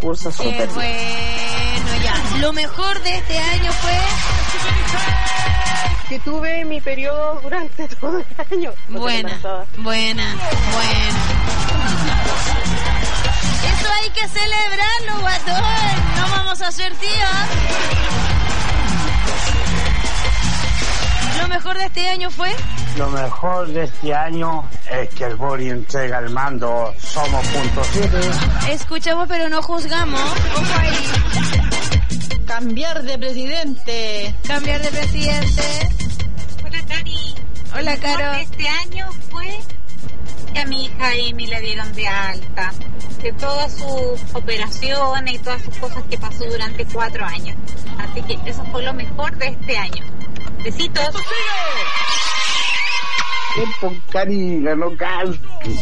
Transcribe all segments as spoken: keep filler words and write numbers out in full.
curso Qué súper bien. bueno, ya. Lo mejor de este año fue... Que tuve mi periodo durante todo el año. No te Buena, embarazada. buena, buena. Eso hay que celebrarlo, guatón. No vamos a ser tíos. ¿Lo mejor de este año fue? Lo mejor de este año es que el Bori entrega el mando Somos punto siete. Escuchamos pero no juzgamos. Ojo ahí. Cambiar de presidente. Cambiar de presidente. Hola, Cari. Hola, Lo mejor Caro. de este año fue que a mi hija Amy la dieron de alta. De todas sus operaciones y todas sus cosas que pasó durante cuatro años. Así que eso fue lo mejor de este año. Besitos. Tiempo, Cari, ganó Cal.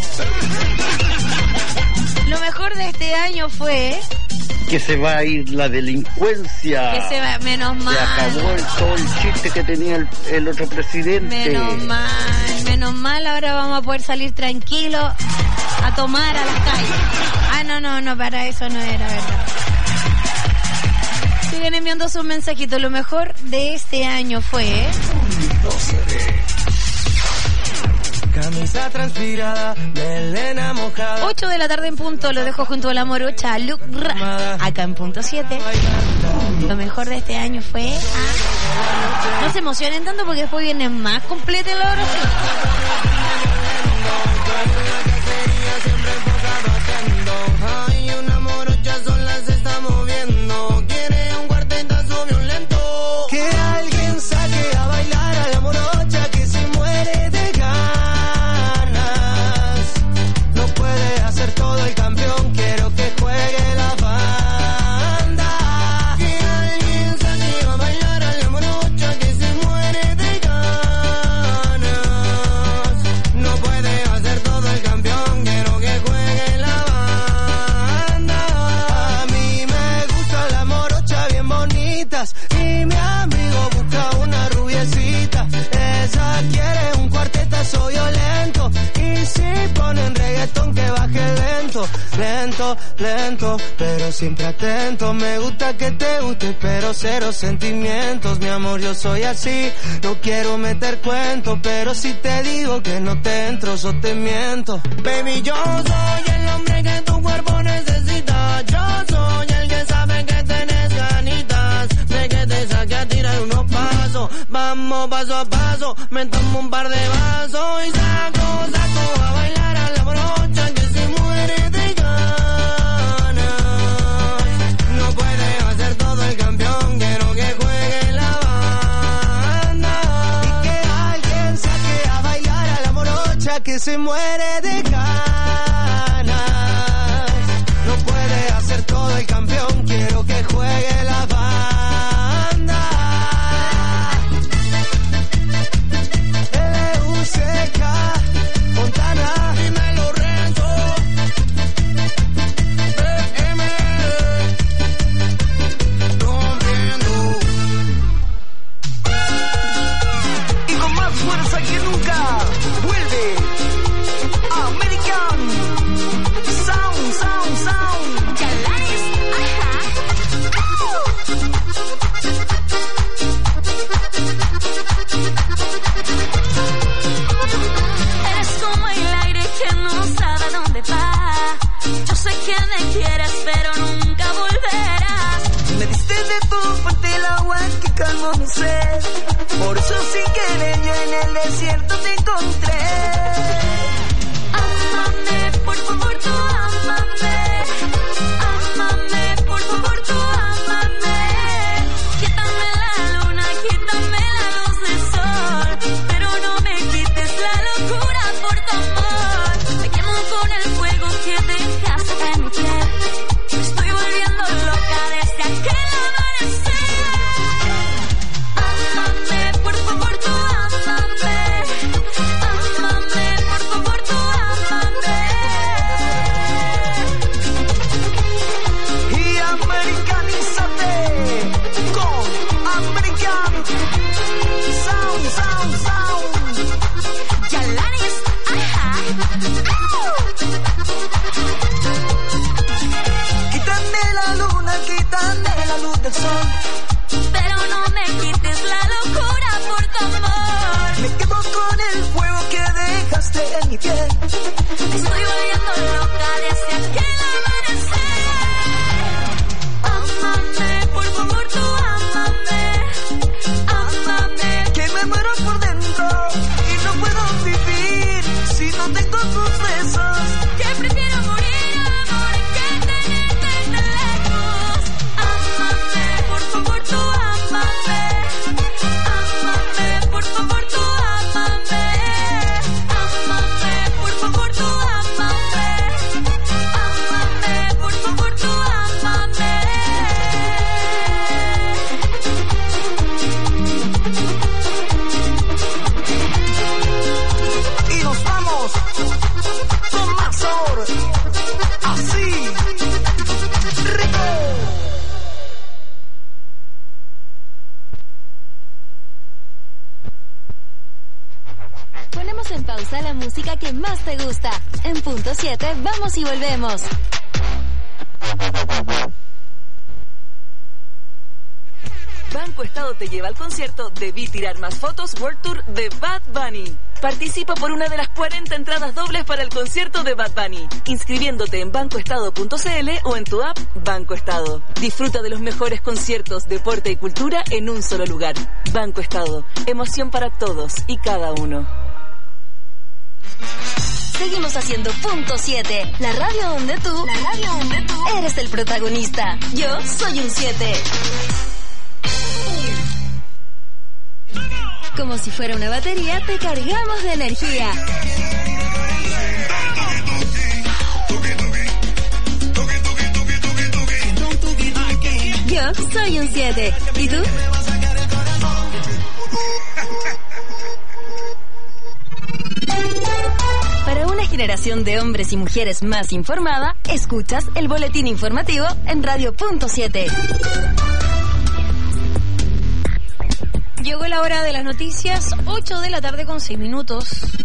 Lo mejor de este año fue... Que se va a ir la delincuencia. Que se va, menos mal. Se acabó el, todo el chiste que tenía el, el otro presidente. Menos mal, menos mal, ahora vamos a poder salir tranquilos a tomar a las calles. Ah, no, no, no, para eso no era, ¿verdad? Siguen enviando sus mensajitos. Lo mejor de este año fue... Camisa transpirada, melena mojada. ocho de la tarde en punto, lo dejo junto a la morocha Luke Ra, acá en punto siete. Lo mejor de este año fue... Ah, no se emocionen tanto porque después viene más completa la oración. Ay, una morocha sola se está moviendo. Quiere un cuartetazo violento. Que alguien saque a bailar a la morocha que se muere de ganas. No puede hacer todo el campeón, quiero que juegue la banda. Que alguien saque a bailar a la morocha que se muere de ganas. No puede hacer todo el campeón, quiero que juegue la banda. A mí me gusta la morocha bien bonitas y mi amigo busca una rubiecita. Esa quiere un cuartetazo violento y si ponen reggaetón que baje lento, lento, lento, pero siempre atento. Me gusta que te guste, pero cero sentimientos. Mi amor, yo soy así, no quiero meter cuentos, pero si te digo que no te entro, yo te miento. Baby, yo soy el hombre que tu cuerpo necesita. Yo soy el que sabe que tenés ganitas de que te saque a tirar unos pasos. Vamos paso a paso, me tomo un par de vasos y saco, saco a bailar a la brocha que se muere de ganas. No puede hacer todo el campeón, quiero que juegue la banda. Y que alguien saque a bailar a la morocha que se muere de ganas. No puede hacer todo el campeón, quiero que juegue la banda. L U C K Fontana, dímelo Renzo. B M rompiendo. Y con más fuerza que nunca vuelve American Sound, Sound, Sound. Chalanes, ajá. Eres como el aire que no sabe a dónde va. Yo sé que me quieres, pero nunca volverás. Me diste de tu fuerte el agua que calmó mi sed. Por eso sin querer yo en el desierto te encontré. Ámame, por favor, tú ámame. Ámame, por favor, tú ámame. Quítame la luna, quítame la luz del sol, pero no me quites la locura por tu amor. Me quemo con el fuego que dejaste en mi piel. Me estoy volviendo loca desde aquel amanecer. Ámame, por favor, tú ámame. Ámame, por favor, tú ámame. la luna, quítame la luz del sol. Pero no me quites la locura por tu amor. Me quedo con el fuego que dejaste en mi piel. Estoy volviendo loca desde aquel amanecer. Ámame, por favor, tú ámame. Ámame, que me muero por dentro y no puedo vivir si no tengo tus besos. que prefiero morir amor que tenerte tan lejos. Ámame, por favor, tú ámame. Ámame, por favor, tú ámame. Ámame, por favor, tú ámame. Ámame, por favor, tú ámame. Y nos vamos con más sabor. Así, rico. Ponemos en pausa la música que más te gusta. En punto siete, vamos y volvemos. Banco Estado te lleva al concierto Debí Tirar Más Fotos World Tour de Bad Bunny. Participa por una de las cuarenta entradas dobles para el concierto de Bad Bunny, inscribiéndote en banco estado punto c l o en tu app Banco Estado. Disfruta de los mejores conciertos, deporte y cultura en un solo lugar. Banco Estado, emoción para todos y cada uno. Seguimos haciendo punto siete, la radio donde tú, la radio donde tú eres el protagonista. Yo soy un siete. Como si fuera una batería, te cargamos de energía. Yo soy un siete. ¿Y tú? Para una generación de hombres y mujeres más informada, escuchas el boletín informativo en Radio punto siete. Llegó la hora de las noticias, ocho de la tarde con seis minutos.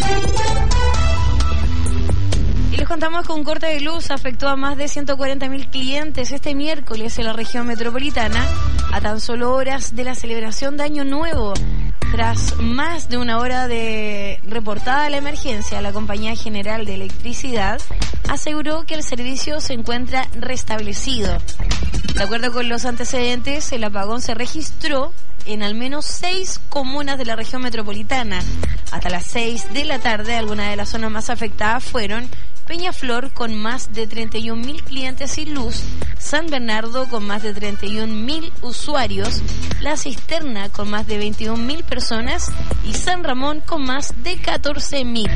Y les contamos que un corte de luz afectó a más de ciento cuarenta mil clientes este miércoles en la región metropolitana, a tan solo horas de la celebración de Año Nuevo. Tras más de una hora de reportada la emergencia, la Compañía General de Electricidad aseguró que el servicio se encuentra restablecido. De acuerdo con los antecedentes, el apagón se registró en al menos seis comunas de la región metropolitana. Hasta las seis de la tarde, algunas de las zonas más afectadas fueron Peñaflor, con más de treinta y un mil clientes sin luz, San Bernardo, con más de treinta y un mil usuarios, La Cisterna, con más de veintiún mil personas, y San Ramón, con más de catorce mil.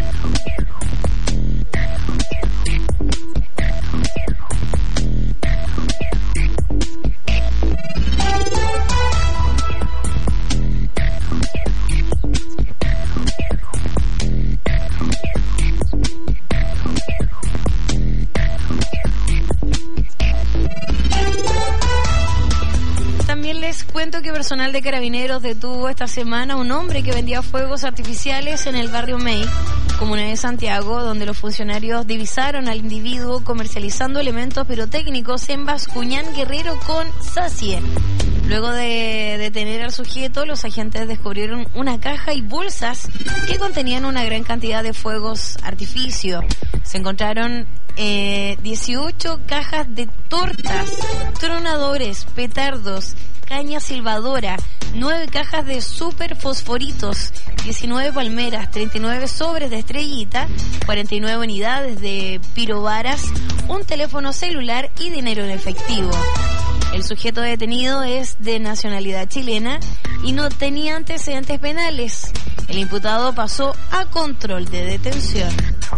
Les cuento que personal de Carabineros detuvo esta semana a un hombre que vendía fuegos artificiales en el barrio May, comuna de Santiago, donde los funcionarios divisaron al individuo comercializando elementos pirotécnicos en Bascuñán Guerrero con Sacie. Luego de detener al sujeto, los agentes descubrieron una caja y bolsas que contenían una gran cantidad de fuegos artificio. Se encontraron eh, dieciocho cajas de tortas, tronadores, petardos, caña silbadora, nueve cajas de super fosforitos, diecinueve palmeras, treinta y nueve sobres de estrellita, cuarenta y nueve unidades de pirovaras, un teléfono celular y dinero en efectivo. El sujeto detenido es de nacionalidad chilena y no tenía antecedentes penales. El imputado pasó a control de detención.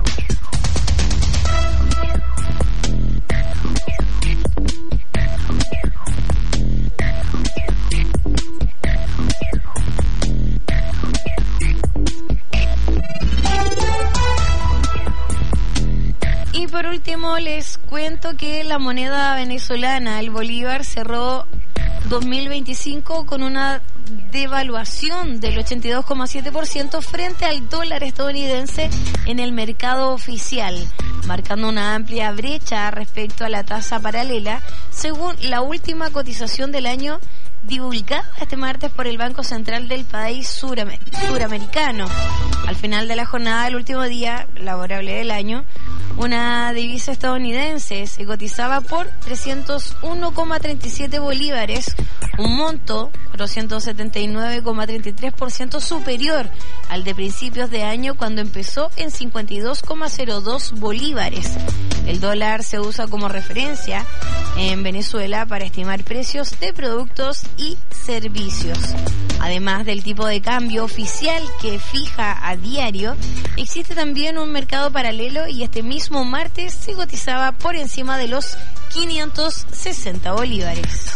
Y por último les cuento que la moneda venezolana, el bolívar, cerró dos mil veinticinco con una devaluación del ochenta y dos coma siete por ciento frente al dólar estadounidense en el mercado oficial, marcando una amplia brecha respecto a la tasa paralela, según la última cotización del año divulgada este martes por el Banco Central del país suramer- suramericano. Al final de la jornada, el último día laborable del año, una divisa estadounidense se cotizaba por trescientos uno coma treinta y siete bolívares, un monto doscientos setenta y nueve coma treinta y tres por ciento superior al de principios de año, cuando empezó en cincuenta y dos coma cero dos bolívares. El dólar se usa como referencia en Venezuela para estimar precios de productos y servicios. Además del tipo de cambio oficial que fija a diario, existe también un mercado paralelo, y este mismo martes se cotizaba por encima de los quinientos sesenta bolívares.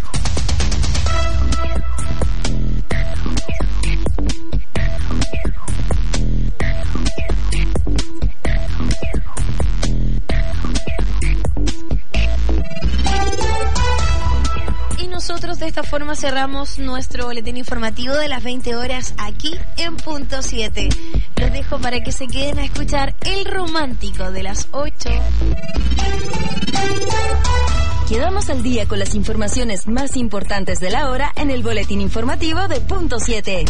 Nosotros de esta forma cerramos nuestro boletín informativo de las veinte horas aquí en Punto siete. Los dejo para que se queden a escuchar El Romántico de las ocho. Quedamos al día con las informaciones más importantes de la hora en el boletín informativo de Punto siete.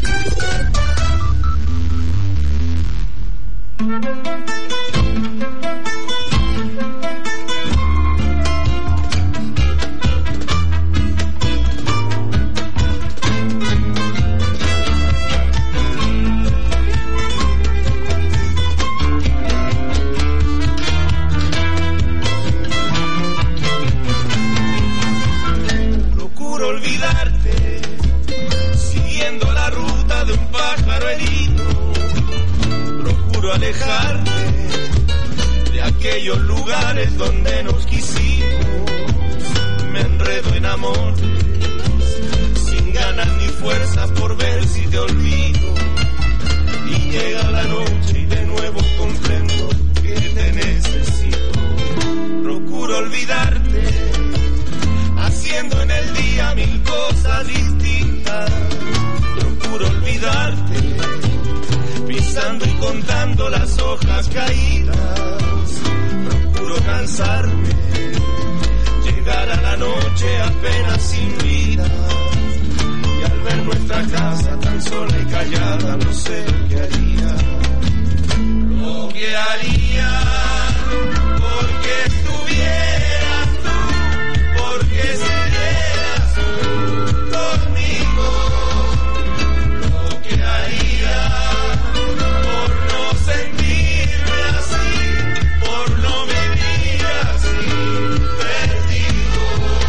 Olvidarte, siguiendo la ruta de un pájaro herido, procuro alejarte de aquellos lugares donde nos quisimos, me enredo en amores, sin ganas ni fuerza por ver si te olvido, y llega la noche y de nuevo comprendo que te necesito, procuro olvidarte, haciendo en el día mil cosas distintas, procuro olvidarte, pisando y contando las hojas caídas, procuro cansarme, llegar a la noche apenas sin vida, y al ver nuestra casa tan sola y callada, no sé qué haría, lo que haría, porque estuvieras tú, porque serías tú conmigo, lo que haría por no sentirme así, por no vivir así, perdido.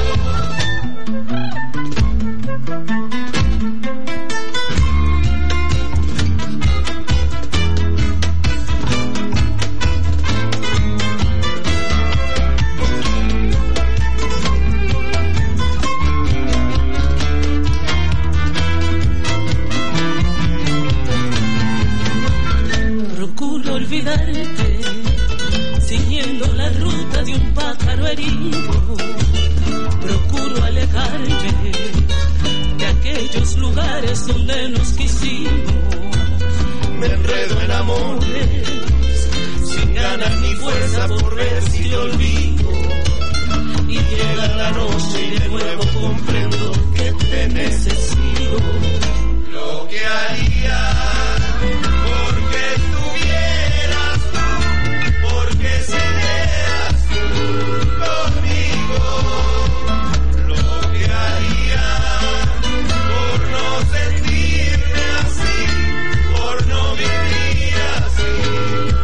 Procuro olvidarte, siguiendo la ruta de un pájaro herido. Procuro alejarme de aquellos lugares donde nos quisimos. Me enredo en amores, sin ganas ni fuerza por ver si te olvido. Y llega la noche y de nuevo comprendo que te necesito. Lo que haría, porque estuvieras tú, porque serías tú conmigo. Lo que haría por no sentirme así, por no vivir así,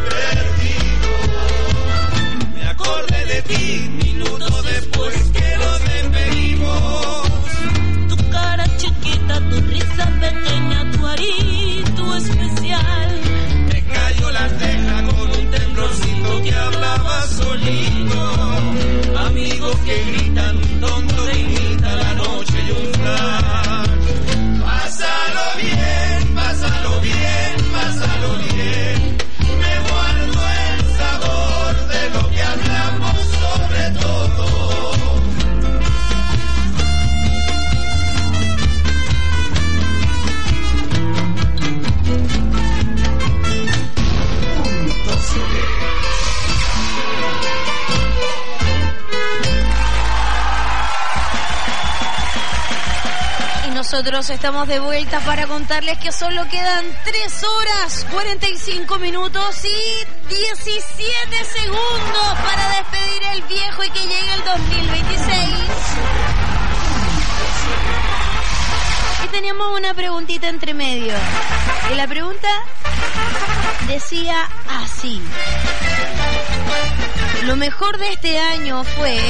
perdido. Me acordé de ti minutos después que nos despedimos. Tu cara chiquita, tu risa pequeña, tu arito especial. Me cayó la ceja con un temblorcito que hablaba solito. Amigos que gritan, un tonto que imita la noche y un flash. Pásalo bien, pásalo bien, pásalo bien. Me guardo el sabor de lo que hablamos sobre todo. nosotros estamos de vuelta para contarles que solo quedan tres horas, cuarenta y cinco minutos y diecisiete segundos para despedir el viejo y que llegue el dos mil veintiséis. Y teníamos una preguntita entre medio. Y la pregunta decía así: lo mejor de este año fue...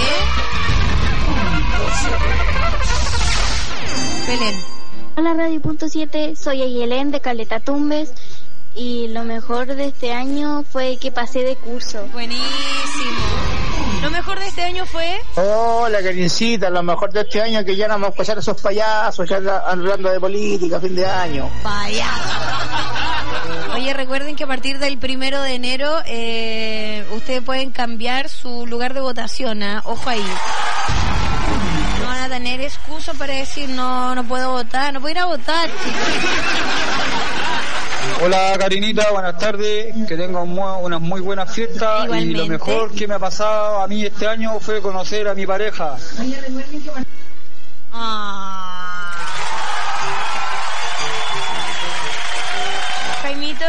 Belén. Hola Radio Punto siete, soy Ayelén de Caleta Tumbes y lo mejor de este año fue que pasé de curso. Buenísimo. Lo mejor de este año fue... Hola, Karincita, lo mejor de este año es que ya no vamos a escuchar a esos payasos ya hablando de política, fin de año. Payaso. Oye, recuerden que a partir del primero de enero eh, ustedes pueden cambiar su lugar de votación, ¿eh? Ojo ahí. No van a tener excusa para decir no, no puedo votar, no puedo ir a votar. Hola Karinita, buenas tardes, que tengan unas muy buenas fiestas. Igualmente. Y lo mejor que me ha pasado a mí este año fue conocer a mi pareja. Ah. Jaimito.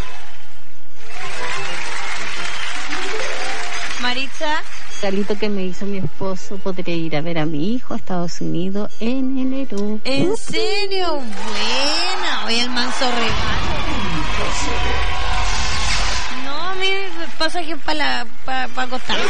Maritza. Regalito que me hizo mi esposo, podré ir a ver a mi hijo a Estados Unidos en enero. ¿En serio? Buena. Oye, el manso regalo. No, mire, pasaje para la, para pa acostarse.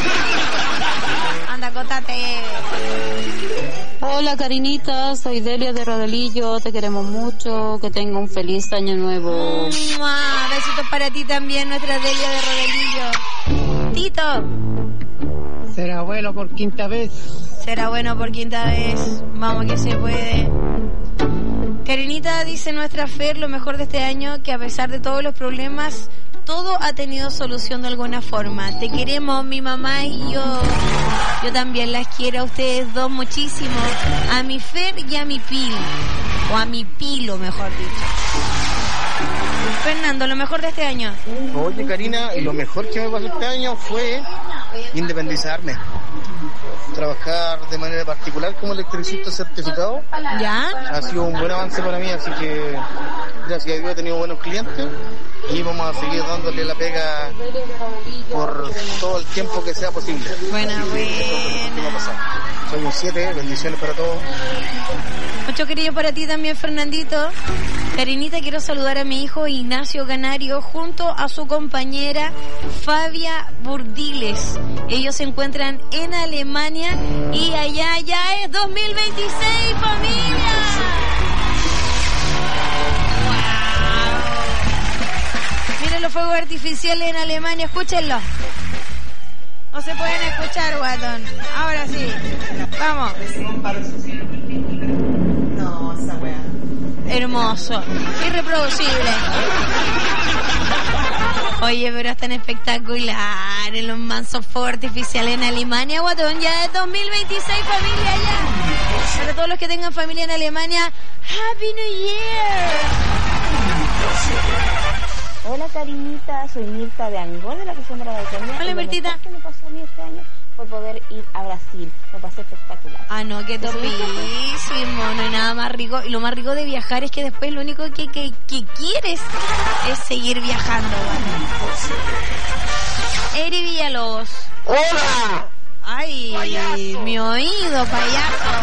Anda, acostate. Hola Karinita, soy Delia de Rodelillo, te queremos mucho, que tenga un feliz año nuevo. ¡Mua! Besitos para ti también, nuestra Delia de Rodelillo. Tito. Será bueno por quinta vez. Será bueno por quinta vez. Vamos que se puede. Karinita, dice nuestra Fer, lo mejor de este año, que a pesar de todos los problemas, todo ha tenido solución de alguna forma. Te queremos, mi mamá y yo. Yo también las quiero a ustedes dos muchísimo. A mi Fer y a mi Pil. O a mi Pilo, mejor dicho. Fernando, lo mejor de este año. Oye, Karina, lo mejor que me pasó este año fue independizarme. Trabajar de manera particular como electricista certificado. ¿Ya? Ha sido un buen avance para mí, así que gracias a Dios he tenido buenos clientes y vamos a seguir dándole la pega por todo el tiempo que sea posible. Buena, buena. Soy un siete, bendiciones para todos. Mucho cariño para ti también, Fernandito. Karinita, quiero saludar a mi hijo Ignacio Canario junto a su compañera Fabia Burdiles. Ellos se encuentran en Alemania y allá ya es dos mil veintiséis, familia. Wow. Miren los fuegos artificiales en Alemania, escúchenlo. No se pueden escuchar, guatón. Ahora sí. Vamos. No, esa weá. Hermoso. Irreproducible. Oye, pero están espectaculares los mansos fuegos artificiales en Alemania, guatón. Ya es dos mil veintiséis, familia, ya. Para todos los que tengan familia en Alemania, Happy New Year. Hola Karinita, soy Mirta de Angol, de la región de la Valcarnia. Hola Mirtita. Lo mejor que me pasó a mí este año fue poder ir a Brasil. Me pasé espectacular. Ah, no, qué topísimo. No hay nada más rico. Y lo más rico de viajar es que después lo único que, que, que quieres es seguir viajando, ¿vale? Eri Villalobos. ¡Hola! Ay, payaso. Mi oído, payaso.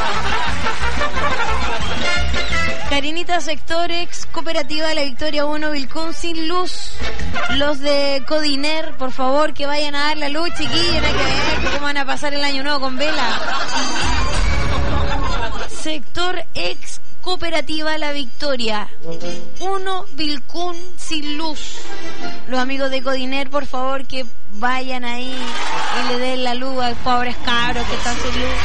Karinita, Sectorex, Cooperativa de la Victoria uno, Vilcún sin luz. Los de Codiner, por favor, que vayan a dar la luz, chiquillos. Hay que ver cómo van a pasar el año nuevo con vela. Sector Ex, Cooperativa La Victoria uno, Vilcún sin luz. Los amigos de Codiner, por favor, que vayan ahí y le den la luz a pobres cabros que están sin luz.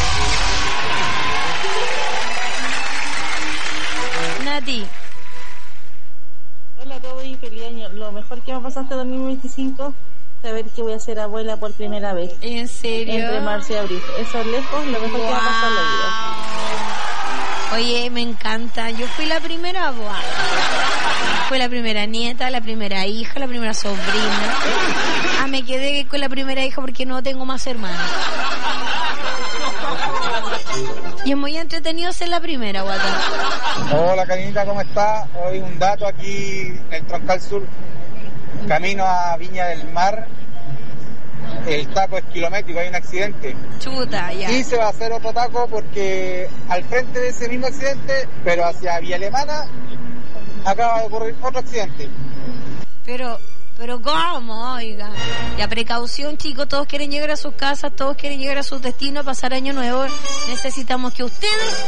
Nati. Hola a todos y feliz año. Lo mejor que me pasó hasta dos mil veinticinco, saber que voy a ser abuela por primera vez. ¿En serio? Entre marzo y abril. Eso lejos, lo mejor wow. que me ha pasado en la vida. Oye, me encanta. Yo fui la primera abuela. Fue la primera nieta, la primera hija, la primera sobrina. Ah, me quedé con la primera hija porque no tengo más hermanos. Y es muy entretenido ser la primera, guata. Hola, Carinita, ¿cómo está? Hoy un dato aquí en el Troncal Sur, camino a Viña del Mar. El taco es kilométrico, hay un accidente. Chuta, ya. Y se va a hacer otro taco porque al frente de ese mismo accidente, pero hacia Villa Alemana, acaba de ocurrir otro accidente. Pero, pero ¿cómo? Oiga. Ya, precaución, chicos, todos quieren llegar a sus casas, todos quieren llegar a sus destinos, pasar año nuevo. Necesitamos que ustedes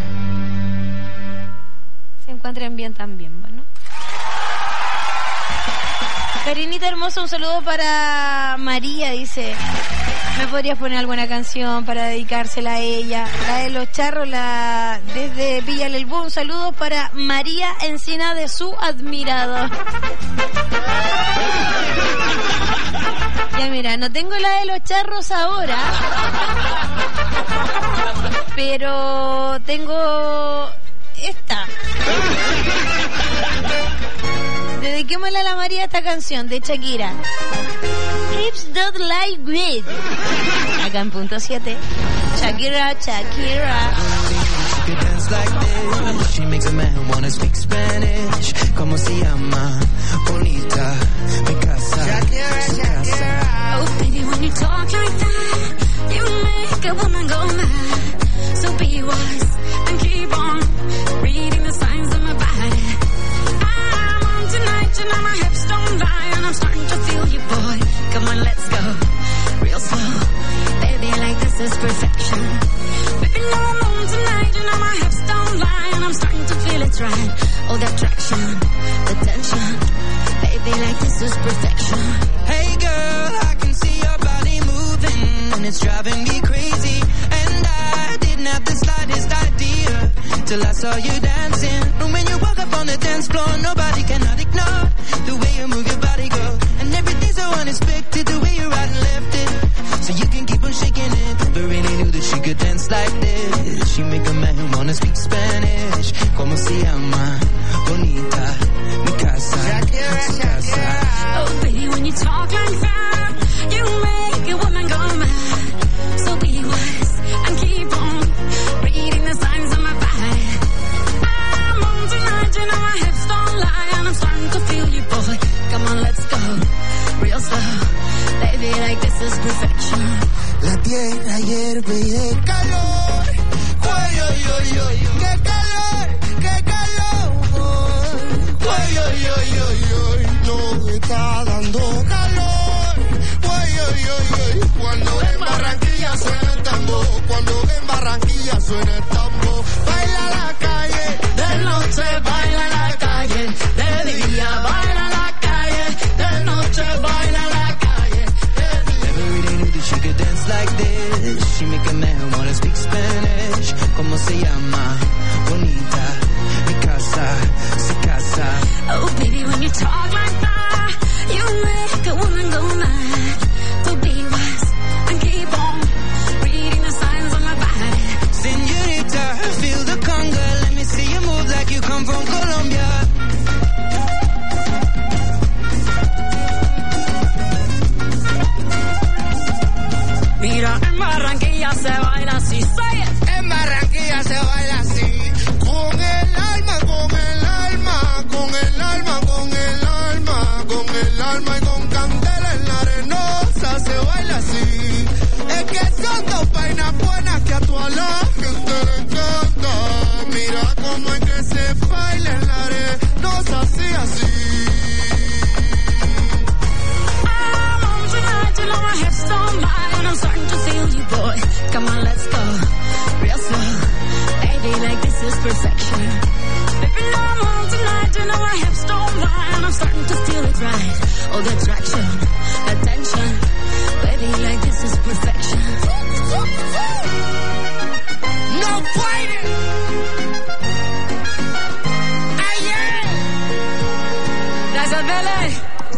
se encuentren bien también, ¿no? Karinita hermosa, un saludo para María, dice, ¿me podrías poner alguna canción para dedicársela a ella? La de los charros, la desde Villa Lelbú, un saludo para María Encina de su admirado. Ya mira, no tengo la de los charros ahora, pero tengo esta. Dediquémosle a la María esta canción de Shakira. Hips don't lie great. Acá en punto siete. Shakira, Shakira. She dance like this. She makes a man wanna speak Spanish. ¿Cómo se llama? Bonita. Mi casa. Shakira, Shakira. Oh, baby, when you talk like that, you make a woman go mad. So be wise and keep on reading the signs of my body. I'm on tonight, you know my hips don't lie, and I'm starting to feel you, boy. Come on, let's go real slow. Baby, like this is perfection. Baby, no, I'm on tonight, you know my hips don't lie, and I'm starting to feel it's right. Oh, the attraction, the tension. Baby, like this is perfection. Hey girl, I can see your body moving, and it's driving me crazy. And I didn't have the slightest idea till I saw you dancing. And when you walk up on the dance floor, nobody cannot ignore the way you move your body, girl. And everything's so unexpected, the way you right and left it, so you can keep on shaking it. Never really knew that she could dance like this. She make a man wanna speak Spanish. ¿Cómo se llama? Bonita. Mi casa. Shakira, Shakira. Oh, baby, when you talk like that, you make a woman go mad. So be wise and keep on reading the signs of my body. I'm on tonight, you know my hips don't lie, and I'm starting to feel you, boy. Come on, let's go real slow. Baby, like this is perfection. La tierra hierve y de calor. Ay, ay, ay, ay, qué calor, qué calor. Ay, ay, ay, ay, ay, no me está dando calor. Ay, ay, ay, ay, cuando en Barranquilla suena el tambor, cuando en Barranquilla suena el tambor. Baila la calle, de noche baila la calle, de día baila la calle, de noche baila la calle. Never really knew that she could dance like this. She make a man wanna speak Spanish. ¿Cómo se llama? Bonita. Mi casa, su casa. Oh, baby, when you talk like that, you make a woman go mad. So be wise and keep on reading the signs on my body. Señorita, feel the conga. Let me see you move like you come from Colombia. Mira, en Barranquilla se baila así, say it. En Barranquilla se baila así. Con el alma, con el alma, con el alma, con el alma, con el alma y con candela en la arenosa se baila así. Es que son dos vainas buenas que a toda la gente le encanta. Mira cómo es que se baila en la arenosa así, así. I'm on tonight, you know my hips don't lie, and I'm starting to feel you, boy. Come on, let's go real slow. Baby, like this is perfection. Baby, no, I'm on tonight, you know my hips don't lie, and I'm starting to feel it right. Oh, the attraction, the tension. Baby, like this is perfection. No fighting. Ay, yeah. Gracias, Bele.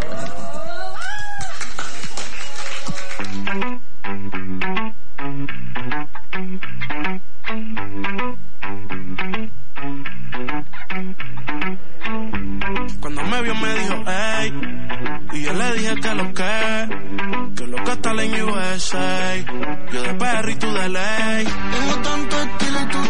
Cuando me vio me dijo, ey, y yo le dije que lo que, que lo que está en U S A, yo de perro y tú de ley. Tengo tanto estilo y tú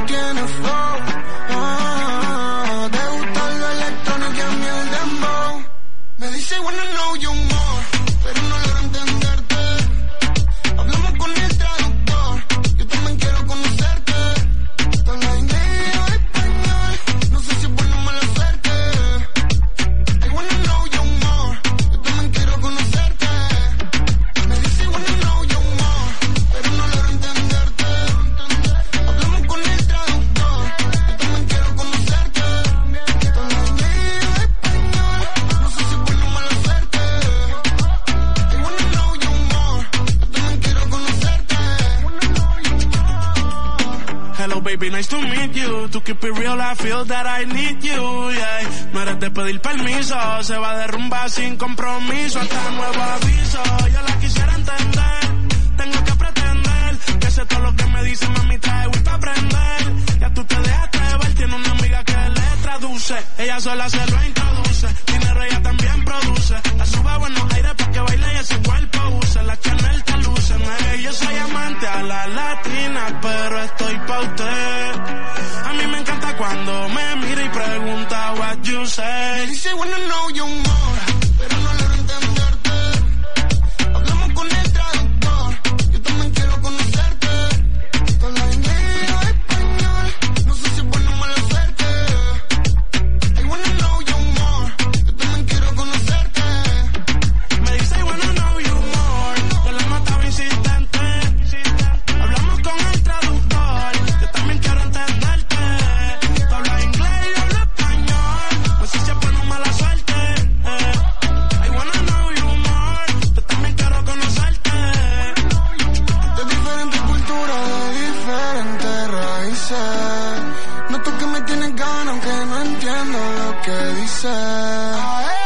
Hello baby, nice to meet you. To keep it real, I feel that I need you, yeah. No eres de pedir permiso, se va a derrumbar sin compromiso. Hasta nuevo aviso, yo la quisiera entender. Tengo que pretender que sé todo lo que me dice, mami, trae Wii pa' aprender. Ya tú te dejaste ver, tiene una amiga que le traduce. Ella sola se lo introduce, dinero ella también produce. La sube a buenos aires pa' que baile y ese cuerpo use. La Chanel te luce, no, yo soy amante a la latina, pero estoy pa' usted. A mí me encanta cuando me mira y pregunta what you say. Me dice wanna know you more, pero no logro entenderte. Hablamos con el traductor, yo también quiero conocerte. Tú hablas inglés o español, no sé si es buena o mala suerte. I wanna know you more, yo también quiero conocerte. Me dice I wanna know you more, yo la mataba insistente. Hablamos con el traductor, yo también quiero entenderte. Tú hablas inglés y yo hablo español, no sé si es buena o mala suerte. I wanna know you more, yo también quiero conocerte. De diferentes culturas, de diferentes raíces. Noto que me tienes ganas aunque no entiendo lo que dices.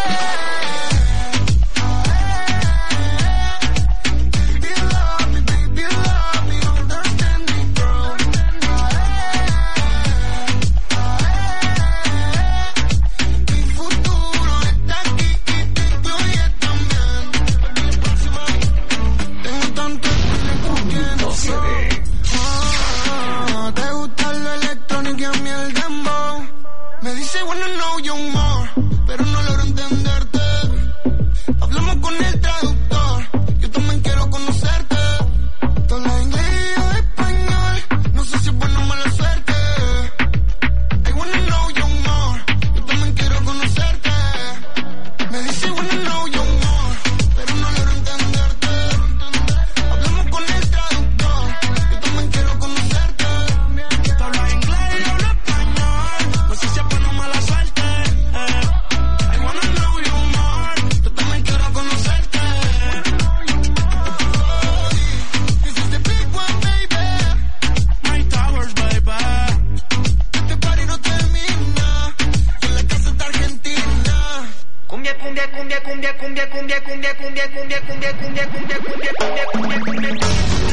Te gusta lo electrónico y a mí el dembow. Me dice wanna know you more, pero no logro entenderte. Hablamos con el traductor, yo también quiero conocerte. Tú hablas inglés o español, no sé si es buena o mala suerte. I wanna know you more, yo también quiero conocerte. Me dice wanna know you more, pero no logro entenderte. Hablamos con el traductor, yo también quiero conocerte. Tú hablas inglés y yo hablo español, no sé si es buena o mala suerte. I wanna know you more, yo también quiero conocerte. This is the big one, baby. My towers, baby. Este party no termina, en la casa está Argentina. Cumbia, cumbia, cumbia, cumbia, cumbia, cumbia, cumbia, cumbia, cumbia, cumbia, cumbia, cumbia, cumbia, cumbia, cumbia, cumbia.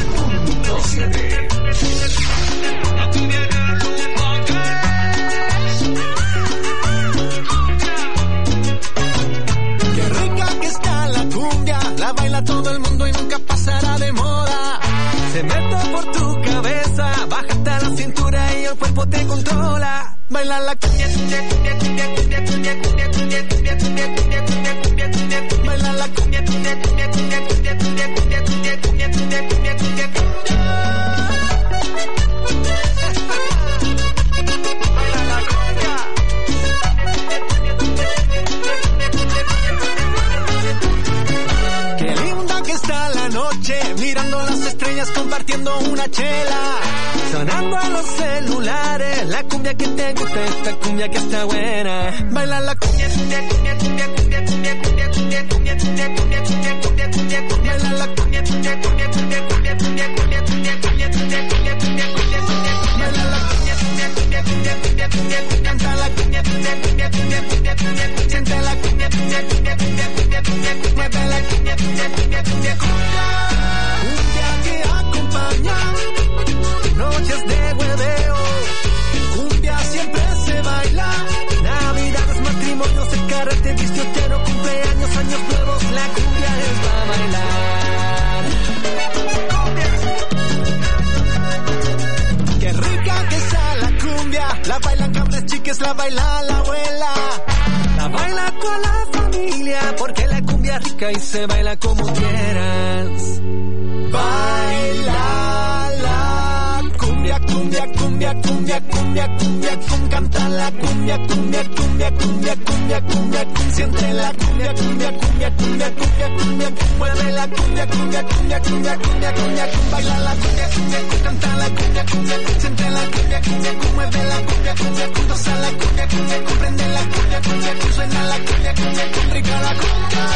Qué rica que está la cumbia, la baila todo el mundo y nunca pasará de moda. Se mete por tu cabeza, bájate a la cintura y el cuerpo te controla. Baila la cumbia, cumbia, cumbia, cumbia, cumbia, cumbia, cumbia, cumbia, cumbia, cumbia, cumbia, cumbia, cumbia, cumbia. Baila la cumbia, cumbia, cumbia, cumbia, cumbia, cumbia, cumbia, cumbia, cumbia, cumbia, cumbia, cumbia, cumbia. Qué linda que está la noche, mirando las estrellas, compartiendo una chela, sonando a los celulares, la cumbia que te gusta, esta cumbia que está buena. Baila la cumbia, cumbia, cumbia, cumbia, cumbia, cumbia, cumbia, cumbia, cumbia, cumbia, cumbia, cumbia, cumbia, cumbia, cumbia. Baila la cumbia, cumbia, cumbia, cumbia, cumbia, cumbia, cumbia, cumbia, cumbia, cumbia, cumbia, cumbia, cumbia, cumbia. Baila la cumbia, cumbia, cumbia, cumbia, cumbia, cumbia, cumbia. Canta la cumbia, cumbia, cumbia, cumbia, cumbia, cumbia, cumbia. Siente la cumbia, cumbia, cumbia, cumbia, cumbia, cumbia, cumbia. Mueve la cumbia, cumbia, cumbia, cumbia, cumbia. Cumbia que acompaña noches de hueveo. Cumbia siempre se baila. Navidades, matrimonios, el carrete, discoteco, cumpleaños, años nuevos. La cumbia es para bailar. Qué rica que está la cumbia. La bailan cabras chiques, la baila la abuela. La baila con la familia, porque la cumbia es rica y se baila como quieras. Baila la cumbia, cumbia, cumbia, cumbia, cumbia, cumbia, cum, canta la cumbia, cumbia, cumbia, cumbia, cumbia, cumbia, cum, siente la cumbia, cumbia, cumbia, cumbia, cumbia, cumbia, cum, mueve la cumbia, cumbia, cumbia, cumbia, cumbia, cumbia, cum, baila la cumbia, cumbia, cum, canta la cumbia, cumbia, cum, siente la cumbia, cumbia, cum, mueve la cumbia, cumbia, cum, goza la cumbia, cumbia, cum, prende la cumbia, cumbia, cum, suena la cumbia, cumbia, cum, rica la cumbia.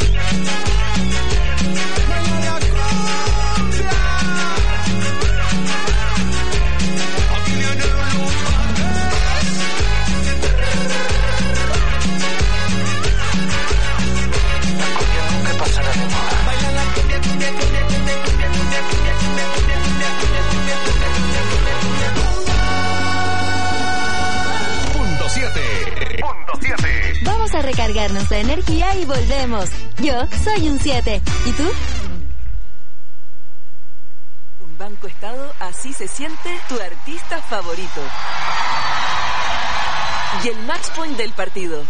Baila la cumbia. recargarnos de energía y volvemos. Yo soy un siete. ¿Y tú? Con Banco Estado, así se siente tu artista favorito. Y el match point del partido.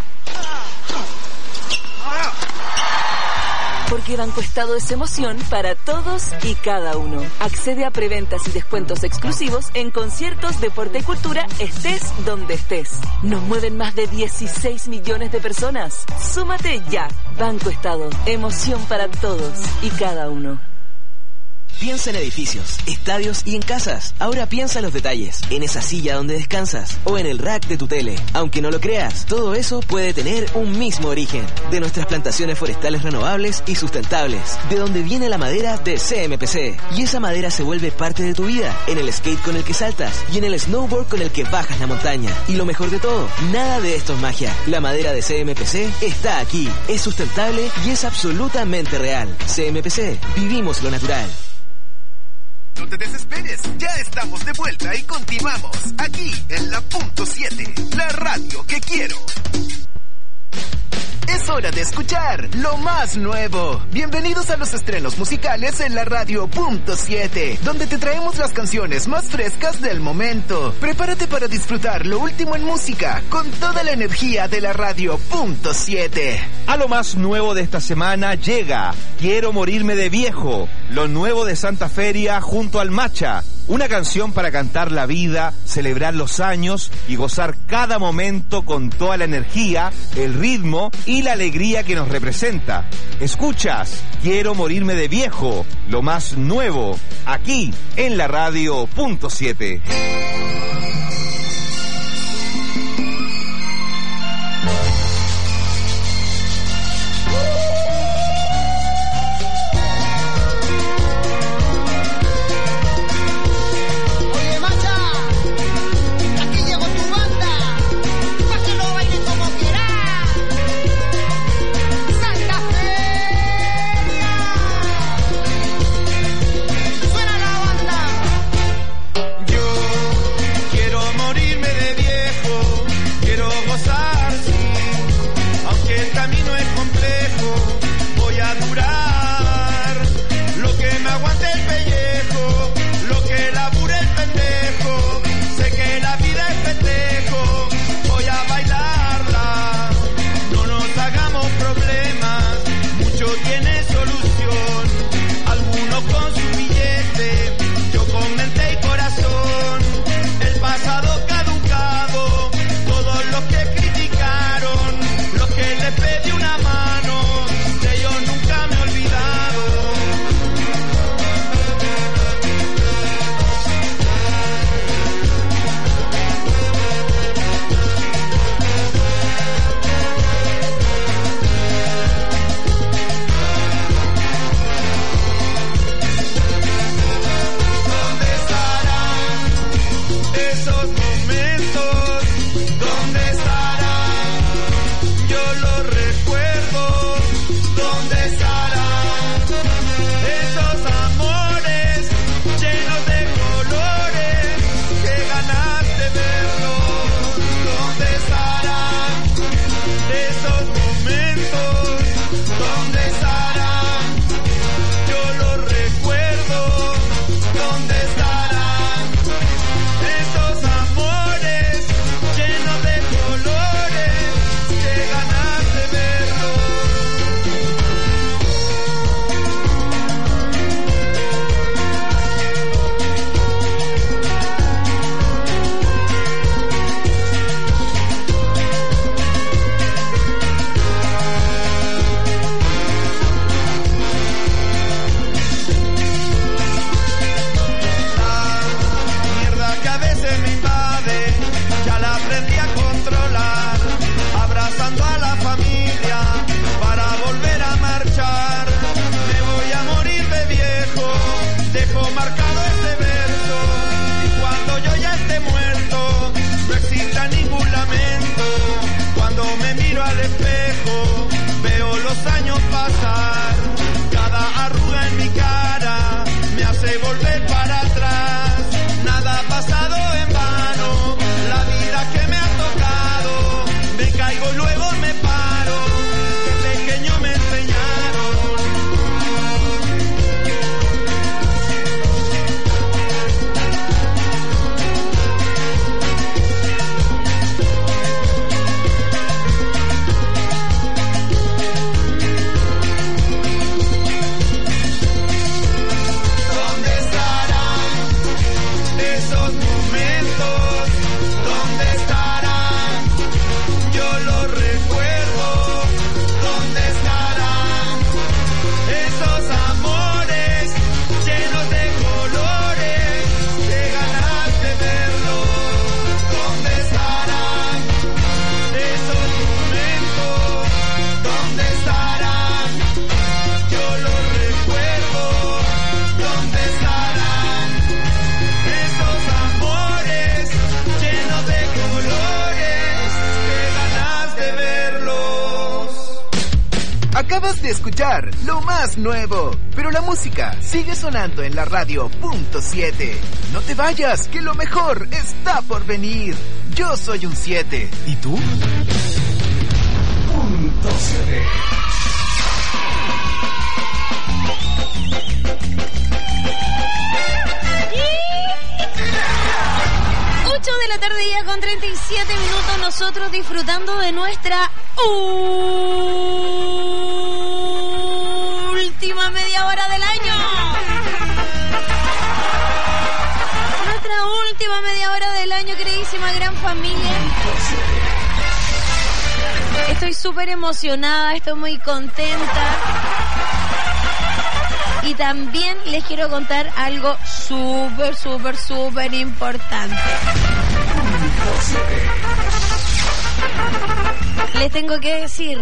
Porque Banco Estado es emoción para todos y cada uno. Accede a preventas y descuentos exclusivos en conciertos, deporte y cultura, estés donde estés. Nos mueven más de dieciséis millones de personas. Súmate ya. Banco Estado, emoción para todos y cada uno. Piensa en edificios, estadios y en casas. Ahora piensa en los detalles, en esa silla donde descansas o en el rack de tu tele. Aunque no lo creas, todo eso puede tener un mismo origen. De nuestras plantaciones forestales renovables y sustentables. De donde viene la madera de C M P C. Y esa madera se vuelve parte de tu vida. En el skate con el que saltas y en el snowboard con el que bajas la montaña. Y lo mejor de todo, nada de esto es magia. La madera de C M P C está aquí. Es sustentable y es absolutamente real. C M P C, vivimos lo natural. No te desesperes, ya estamos de vuelta y continuamos aquí en la punto siete, la radio que quiero. Es hora de escuchar lo más nuevo. Bienvenidos a los estrenos musicales en la radio punto siete, donde te traemos las canciones más frescas del momento. Prepárate para disfrutar lo último en música con toda la energía de la radio punto siete. A lo más nuevo de esta semana llega Quiero morirme de viejo, lo nuevo de Santa Feria junto al Macha. Una canción para cantar la vida, celebrar los años y gozar cada momento con toda la energía, el ritmo y la alegría que nos representa. Escuchas Quiero morirme de viejo, lo más nuevo, aquí en la radio punto siete. Mierda que a veces me invade. de escuchar lo más nuevo. Pero la música sigue sonando en la radio punto siete. No te vayas, que lo mejor está por venir. Yo soy un siete. ¿Y tú? Punto siete. ocho de la tarde ya con treinta y siete minutos, nosotros disfrutando de nuestra última media hora del año. Nuestra última media hora del año, queridísima gran familia. Estoy súper emocionada, estoy muy contenta. Y también les quiero contar algo súper, súper, súper importante. Les tengo que decir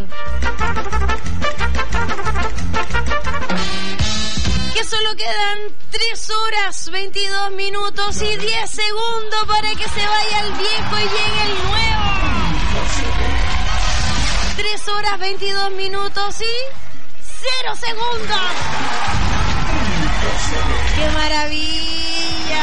que solo quedan tres horas, veintidós minutos y diez segundos para que se vaya el viejo y llegue el nuevo. tres horas, veintidós minutos y cero segundos. ¡Qué maravilla!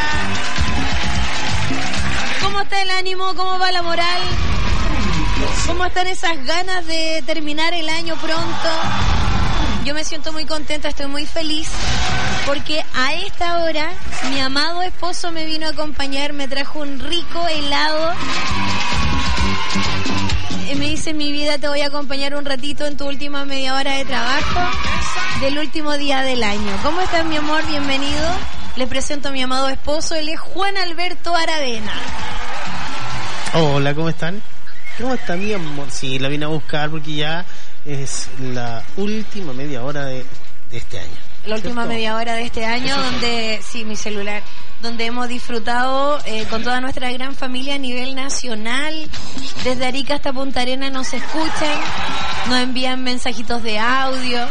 ¿Cómo está el ánimo? ¿Cómo va la moral? ¿Cómo están esas ganas de terminar el año pronto? Yo me siento muy contenta, estoy muy feliz, porque a esta hora mi amado esposo me vino a acompañar, me trajo un rico helado. Y me dice: mi vida, te voy a acompañar un ratito en tu última media hora de trabajo del último día del año. ¿Cómo estás, mi amor? Bienvenido. Le presento a mi amado esposo, él es Juan Alberto Aravena. Hola, ¿cómo están? ¿Cómo está mi amor? Sí, la vine a buscar porque ya es la última media hora de, de este año. La última ¿cierto? media hora de este año, donde, sí, mi celular, donde hemos disfrutado eh, con toda nuestra gran familia a nivel nacional. Desde Arica hasta Punta Arenas nos escuchan, nos envían mensajitos de audio.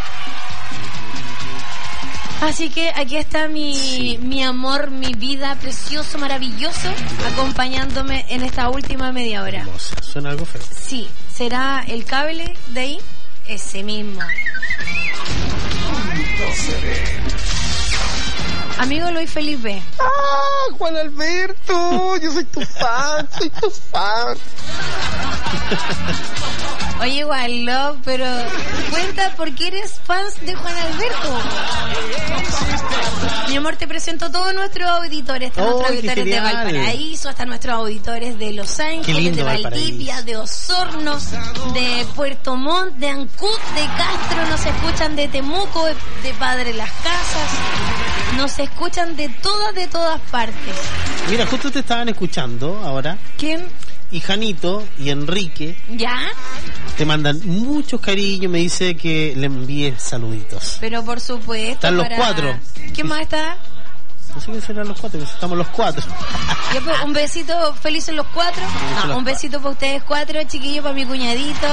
Así que aquí está mi, sí. mi amor, mi vida, precioso, maravilloso, acompañándome en esta última media hora. Hermosa. ¿Suena algo feo? Sí, ¿será el cable de ahí? Ese mismo. Amigo Luis Felipe. ¡Ah, Juan Alberto! Yo soy tu fan, soy tu fan. Oye, igual, Love, pero cuenta por qué eres fan de Juan Alberto. Mi amor, te presento a todos nuestros auditores, hasta oh, nuestros auditores de Valparaíso, hasta nuestros auditores de Los Ángeles, de Valdivia, de Osorno, de Puerto Montt, de Ancud, de Castro, nos escuchan de Temuco, de Padre Las Casas, nos escuchan de todas, de todas partes. Mira, justo te estaban escuchando ahora. ¿Quién? Y Janito y Enrique. ¿Ya? Te mandan muchos cariños, me dice que le envíes saluditos. Pero por supuesto. Están los para... cuatro. ¿Quién más está? No sé quién serán los cuatro, pero estamos los cuatro. Yo, pues, un besito felices los cuatro. No, los un besito para ustedes cuatro, chiquillos, para mi cuñadito.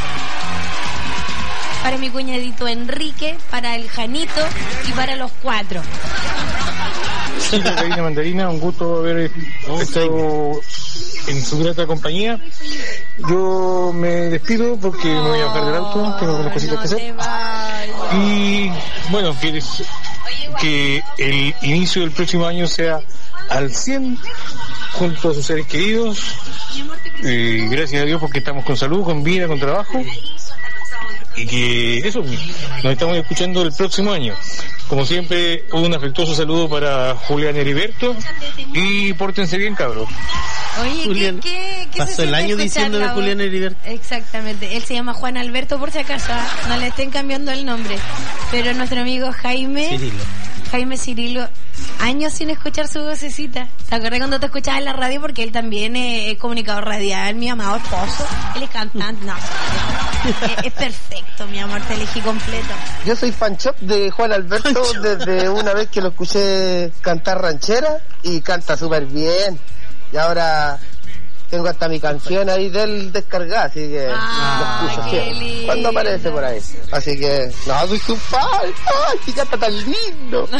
Para mi cuñadito Enrique, para el Janito y para los cuatro. Sí, Karina Mandarina, un gusto haber estado en su grata compañía. Yo me despido porque me voy a bajar del auto, tengo algunas cositas que hacer. Y bueno, que, que el inicio del próximo año sea al cien junto a sus seres queridos. Eh, gracias a Dios porque estamos con salud, con vida, con trabajo. Y que eso, nos estamos escuchando el próximo año. Como siempre, un afectuoso saludo para Julián Heriberto y pórtense bien, cabros. Oye, Julián, ¿qué, qué, qué pasó el año diciendo de Julián Heriberto? Exactamente, él se llama Juan Alberto por si acaso, no le estén cambiando el nombre. Pero nuestro amigo Jaime Cirilo. Jaime Cirilo, años sin escuchar su vocecita. ¿Te acuerdas cuando te escuchabas en la radio? Porque él también es, es comunicador radial, mi amado esposo. Él es cantante, no. es, es perfecto, mi amor, te elegí completo. Yo soy fan shop de Juan Alberto desde una vez que lo escuché cantar ranchera y canta súper bien. Y ahora tengo hasta mi canción ahí de él descargada, así que ah, lo escucho siempre cuando aparece por ahí. Así que, no, soy su fan. ¡Ay, que canta tan lindo!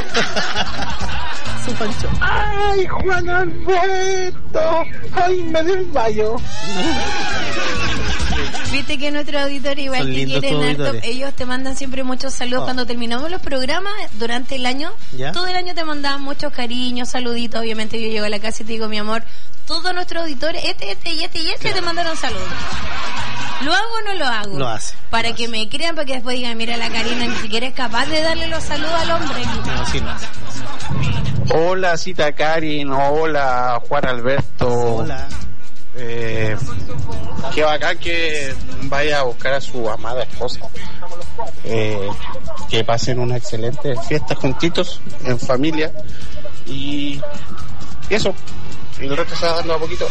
Su pancho. ¡Ay, Juan Alberto! ¡Ay, me desmayo! Viste que nuestros auditores igual Son te lindos quieren tus harto. auditores. Ellos te mandan siempre muchos saludos. Oh. Cuando terminamos los programas durante el año, ¿Ya? todo el año te mandaban muchos cariños, saluditos. Obviamente yo llego a la casa y te digo, mi amor, todos nuestros auditores, este, este y este y este, te mandaron saludos. ¿Lo hago o no lo hago? Lo hace. Para que me crean, para que después digan, mira, la Karina ni siquiera es capaz de darle los saludos al hombre. No, sí, no. Hola, Cita Karin. Hola, Juan Alberto. Hola. Eh, qué bacán que vaya a buscar a su amada esposa. Eh, que pasen una excelente fiesta juntitos, en familia. Y eso. Y el resto se va dando a poquito.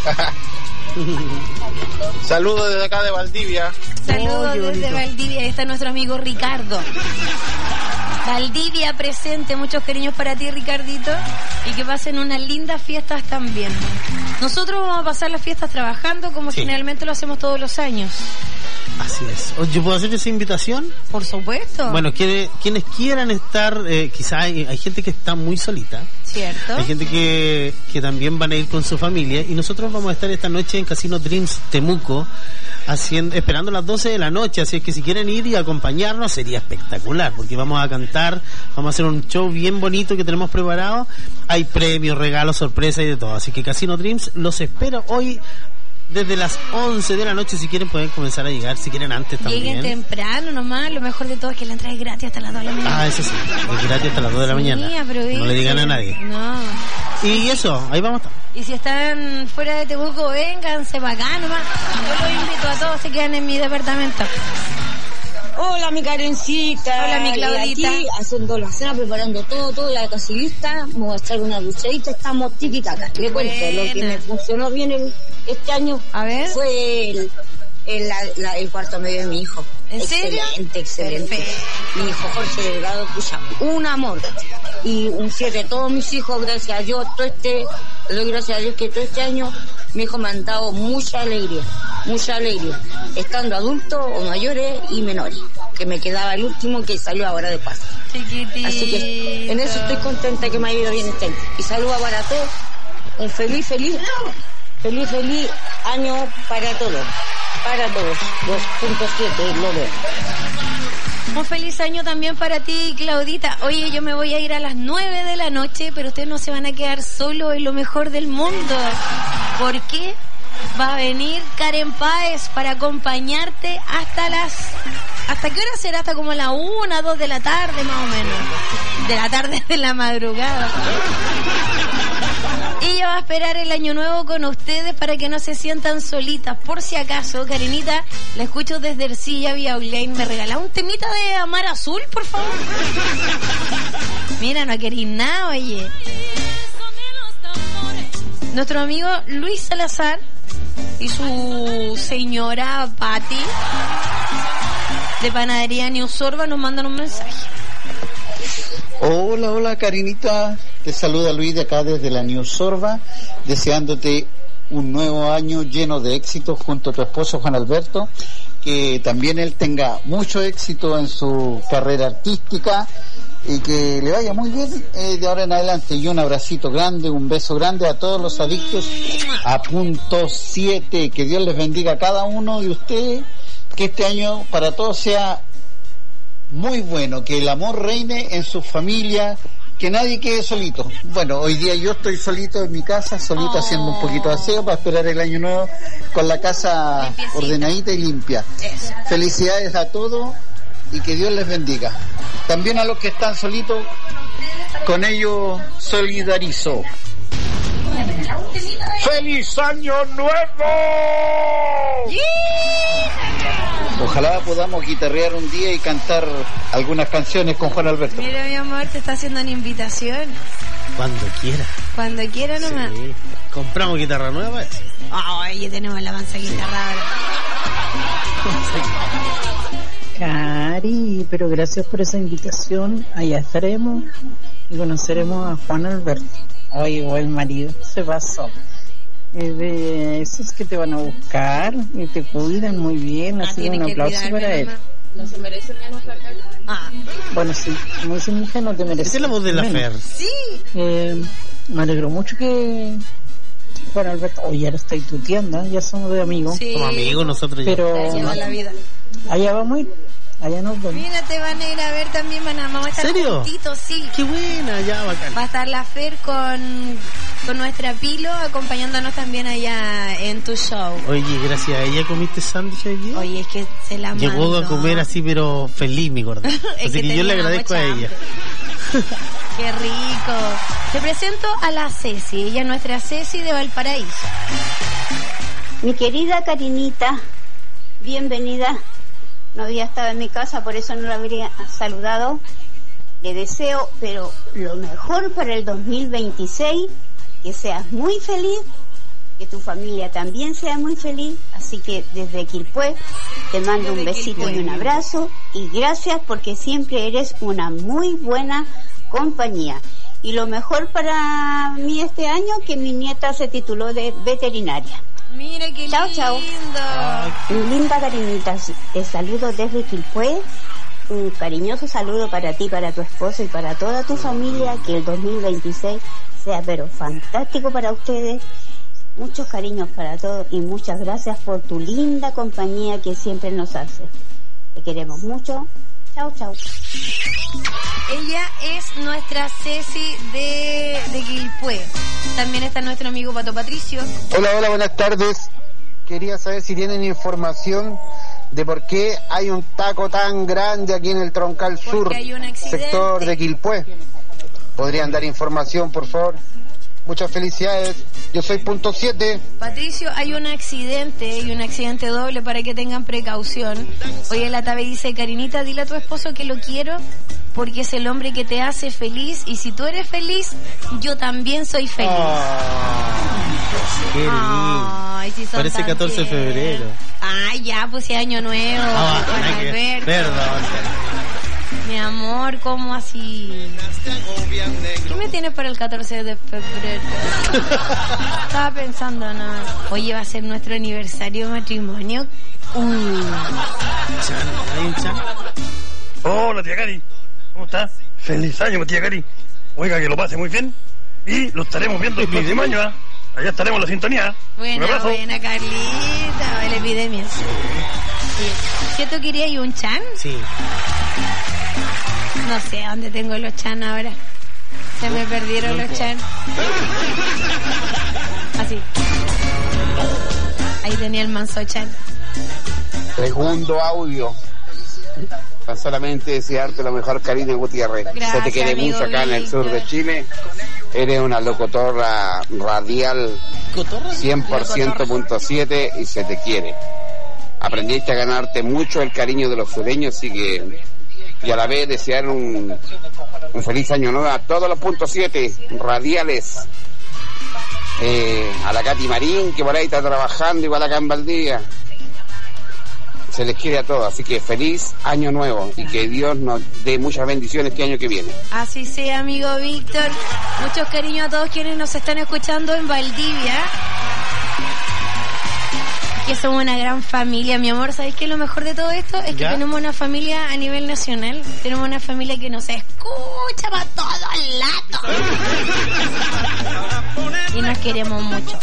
Saludos desde acá de Valdivia. Saludos Oh, qué desde bonito. Valdivia. Ahí está nuestro amigo Ricardo. Valdivia presente, muchos cariños para ti, Ricardito, y que pasen unas lindas fiestas también. Nosotros vamos a pasar las fiestas trabajando como Sí. generalmente lo hacemos todos los años. Así es. Oye, ¿puedo hacer esa invitación? Por supuesto. Bueno, quienes, quienes quieran estar, eh, quizás hay, hay gente que está muy solita. ¿Cierto? Hay gente que, que también van a ir con su familia y nosotros vamos a estar esta noche en Casino Dreams Temuco haciendo, esperando las doce de la noche, así es que si quieren ir y acompañarnos sería espectacular porque vamos a cantar, vamos a hacer un show bien bonito que tenemos preparado, hay premios, regalos, sorpresas y de todo, así que Casino Dreams los espero hoy desde las once de la noche. Si quieren pueden comenzar a llegar, si quieren antes Lleguen también. temprano nomás, lo mejor de todo es que la entrada es gratis hasta las dos de la mañana. Ah, eso sí, es gratis hasta las dos de la Sí, mañana, aprovechen. no le digan a nadie. No. Y eso, ahí vamos a estar. Y si están fuera de Temuco, vénganse para acá nomás. Yo los invito a todos, se quedan en mi departamento. Hola, mi Karencita. Hola, mi Y Claudita. Aquí haciendo la cena, preparando todo, todo, la casi lista. Me voy a echar una duchadita, estamos tiquitaca. Le cuento, Buena. lo que me funcionó bien el- este año A ver. fue el, el, la- la- el cuarto medio de mi hijo. ¿En serio? Excelente, excelente. Perfecto. Mi hijo Jorge Delgado, pucha, un amor. Y un siete, todos mis hijos, gracias a Dios, todo este, le doy gracias a Dios que todo este año mi hijo me han dado mucha alegría, mucha alegría, estando adultos o mayores y menores, que me quedaba el último que salió ahora de paz. Chiquitito. Así que en eso estoy contenta que me ha ido bien este año. Y saludos para todos, un feliz, feliz, feliz, feliz año para todos, para todos, dos punto siete, lo veo. Un feliz año también para ti, Claudita. Oye, yo me voy a ir a las nueve de la noche, pero ustedes no se van a quedar solos en lo mejor del mundo. ¿Por qué? Va a venir Karen Páez para acompañarte hasta las... ¿Hasta qué hora será? Hasta como la una, dos de la tarde más o menos. De la tarde, de la madrugada. Ella va a esperar el año nuevo con ustedes para que no se sientan solitas. Por si acaso, Karenita, la escucho desde Ercilla vía online. ¿Me regala un temita de Amar Azul, por favor? Mira, no queréis nada, oye. Nuestro amigo Luis Salazar y su señora Patti de Panadería New Sorba nos mandan un mensaje. Hola, hola Karinita, te saluda Luis de acá desde la New Sorba, deseándote un nuevo año lleno de éxitos junto a tu esposo Juan Alberto, que también él tenga mucho éxito en su carrera artística y que le vaya muy bien eh, de ahora en adelante. Y un abracito grande, un beso grande a todos los adictos a punto siete, que Dios les bendiga a cada uno de ustedes, que este año para todos sea muy bueno, que el amor reine en su familia, que nadie quede solito. Bueno, hoy día yo estoy solito en mi casa, solito oh. haciendo un poquito de aseo para esperar el año nuevo con la casa limpiecita, ordenadita y limpia. Eso. Felicidades a todos y que Dios les bendiga. También a los que están solitos, con ellos solidarizo. ¡Feliz año nuevo! Ojalá podamos guitarrear un día y cantar algunas canciones con Juan Alberto. Mira, mi amor, te está haciendo una invitación. Cuando quiera. Cuando quiera nomás. Sí. Compramos guitarra nueva. Ay, ya tenemos la mansa sí. guitarra ahora. Cari, pero gracias por esa invitación. Allá estaremos y conoceremos a Juan Alberto. Oye, buen marido, se pasó. Eh, de esos que te van a buscar y te cuidan muy bien, ah, así un aplauso para él. No se merece menos la cara. Ah. Bueno, sí, como dice mi hija, no te mereces. Esa es la voz de la Fer. Sí. Eh, me alegro mucho que Juan Alberto, oye, ahora estoy tuteando, ya somos de amigos. Sí. Somos amigos nosotros ya. Pero Ya lleva la vida. allá vamos a ir, allá nos vemos. Mira, te van a ir a ver también, van a, vamos a estar ¿Serio? juntitos, sí. Qué buena, ya, bacán. Va a estar la Fer con, con nuestra Pilo acompañándonos también allá en tu show. Oye, gracias a ella comiste sándwich hoy día. Oye, es que se la mandó. Llegó a comer así, pero feliz, mi gorda. Es Así que que, yo le tenía agradezco a mucha ella. Qué rico. Te presento a la Ceci, ella es nuestra Ceci de Valparaíso. Mi querida Karinita, bienvenida. No había estado en mi casa, por eso no la habría saludado. Le deseo, pero lo mejor para el dos mil veintiséis, que seas muy feliz, que tu familia también sea muy feliz. Así que desde Quilpué te mando un besito y un abrazo, y gracias porque siempre eres una muy buena compañía. Y lo mejor para mí este año, que mi nieta se tituló de veterinaria. Mira qué chao, lindo. chao. Mi linda Karinita, te saludo desde Quilpué. Un cariñoso saludo para ti, para tu esposo y para toda tu familia. Que el dos mil veintiséis sea pero fantástico para ustedes. Muchos cariños para todos y muchas gracias por tu linda compañía que siempre nos hace. Te queremos mucho. Chao, chao. Ella es nuestra Ceci de, de Quilpué. También está nuestro amigo Pato Patricio. Hola, hola, buenas tardes. Quería saber si tienen información de por qué hay un taco tan grande aquí en el Troncal Sur, hay un accidente. sector de Quilpué. ¿Podrían dar información, por favor? Muchas felicidades. Yo soy punto siete. Patricio, hay un accidente y un accidente doble para que tengan precaución. Oye, la Tabe dice, Karinita, dile a tu esposo que lo quiero porque es el hombre que te hace feliz, y si tú eres feliz, yo también soy feliz. Qué lindo. Ay, si son Parece tan catorce de tiernos. febrero. Ay, ya, pues si año nuevo. Ah, Juan hay que- Alberto. Perdón. Mi amor, ¿cómo así? ¿Qué me tienes para el catorce de febrero? Estaba pensando, no. Oye, va a ser nuestro aniversario de matrimonio. Uh. ¿Hay un chan? Hola, tía Cari. ¿Cómo está? Feliz año, tía Cari. Oiga, que lo pase muy bien. Y lo estaremos viendo el próximo año, ¿ah? Allá estaremos en la sintonía. Un Buena, abrazo. buena, Carlita. La epidemia. Sí. ¿Qué tú querías? ¿Y un chan? Sí. No sé dónde tengo los chan ahora. Se me perdieron los chan. Así. Ahí tenía el manso chan. Segundo audio. Para solamente desearte lo mejor, Karina Gutiérrez. Gracias, Se te quiere amigo mucho acá en el sur de Víctor. Chile. Eres una locutora radial cien por ciento punto siete y se te quiere. Aprendiste a ganarte mucho el cariño de los sureños, así que, y a la vez desear un, un feliz año nuevo a todos los puntos siete radiales. Eh, a la Katy Marín, que por ahí está trabajando, igual acá en Valdivia. Se les quiere a todos, así que feliz año nuevo y que Dios nos dé muchas bendiciones este año que viene. Así sea, amigo Víctor. Muchos cariños a todos quienes nos están escuchando en Valdivia. Que somos una gran familia, mi amor. ¿Sabes qué? Lo mejor de todo esto es que ¿Ya? tenemos una familia a nivel nacional. Tenemos una familia que nos escucha para todos lados. Y nos queremos mucho.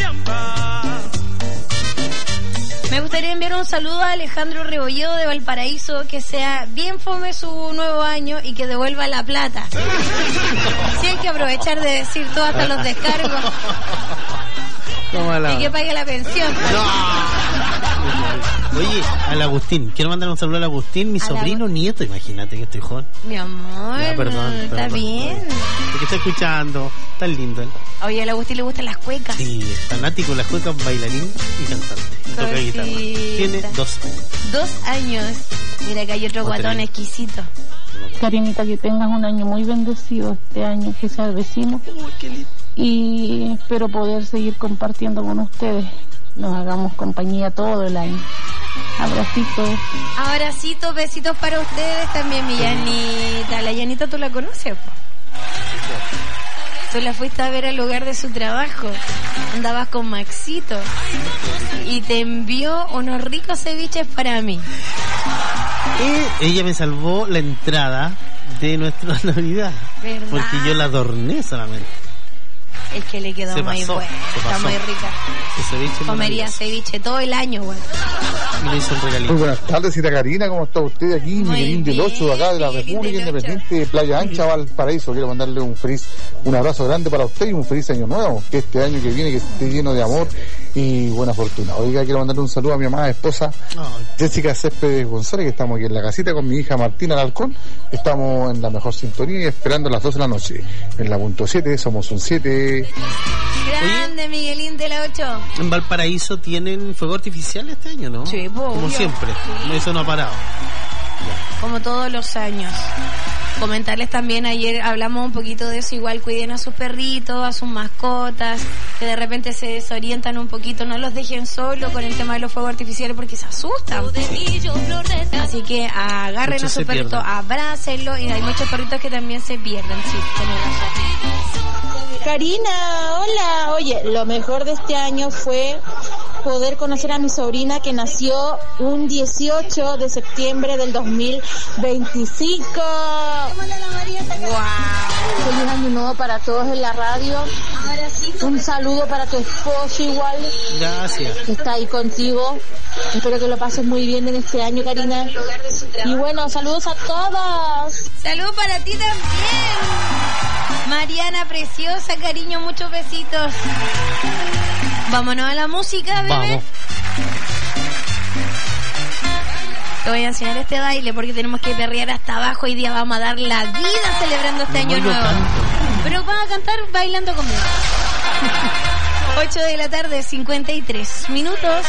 Me gustaría enviar un saludo a Alejandro Rebolledo de Valparaíso, que sea bien fome su nuevo año y que devuelva la plata. Sí, hay que aprovechar de decir todo hasta los descargos Tómala. y que pague la pensión. Oye, al Agustín, quiero mandar un saludo al Agustín, mi Al sobrino nieto, imagínate que estoy joven. Mi amor, Ya, perdón, está perdón. bien. Porque está escuchando, tan lindo. Oye, al Agustín le gustan las cuecas. Sí, es fanático de las cuecas, bailarín y cantante. Y toca Cosita. guitarra. Tiene dos años. Dos años. Mira que hay otro Otra guatón vez. exquisito. Karinita, que tengas un año muy bendecido este año, que sea vecino. Y espero poder seguir compartiendo con ustedes. Nos hagamos compañía todo el año. Abracitos. Abracitos, besitos para ustedes también, mi Yanita. La Yanita, ¿tú la conoces? po? Tú la fuiste a ver al lugar de su trabajo. Andabas con Maxito. Y te envió unos ricos ceviches para mí. Y ella me salvó la entrada de nuestra Navidad. ¿Verdad? Porque yo la adorné solamente. Es que le quedó Se muy pasó, buena, se está pasó. muy rica. Ese ceviche Comería maravilloso. ceviche todo el año, güey. Y le hizo un regalito. Muy buenas tardes, Cita Karina, ¿cómo está usted aquí? Miguelín del ocho, de acá de la República Independiente de Playa Ancha, Valparaíso. Quiero mandarle un feliz, un abrazo grande para usted y un feliz año nuevo, que este año que viene que esté lleno de amor y buena fortuna. Oiga, quiero mandarle un saludo a mi amada esposa Jessica Céspedes González, que estamos aquí en la casita con mi hija Martina Alarcón. Estamos en la mejor sintonía y esperando a las doce de la noche. En la punto siete, somos un siete. Grande Miguelín de la ocho. En Valparaíso tienen fuego artificial este año, ¿no? Sí, pues, como obvio. siempre. Sí. Eso no ha parado. Como todos los años. Comentarles también, ayer hablamos un poquito de eso, igual cuiden a sus perritos, a sus mascotas, que de repente se desorientan un poquito, no los dejen solos con el tema de los fuegos artificiales porque se asustan. Sí. Así que agarren Muchos a su se perrito, pierden. abrácenlo, y hay muchos perritos que también se pierden, sí, tenés razón. Karina, hola. Oye, lo mejor de este año fue poder conocer a mi sobrina que nació un dieciocho de septiembre del dos mil veinticinco. Wow. Feliz año nuevo para todos en la radio. Un saludo para tu esposo igual, Gracias. que está ahí contigo. Espero que lo pases muy bien en este año, Karina. Y bueno, saludos a todos. Saludos para ti también. Mariana preciosa, cariño, muchos besitos. Vámonos a la música, bebé. Vamos. Te voy a enseñar este baile porque tenemos que perrear hasta abajo. Hoy día vamos a dar la vida celebrando este año yo nuevo. canto. Pero vas a cantar bailando conmigo. ocho de la tarde, cincuenta y tres minutos.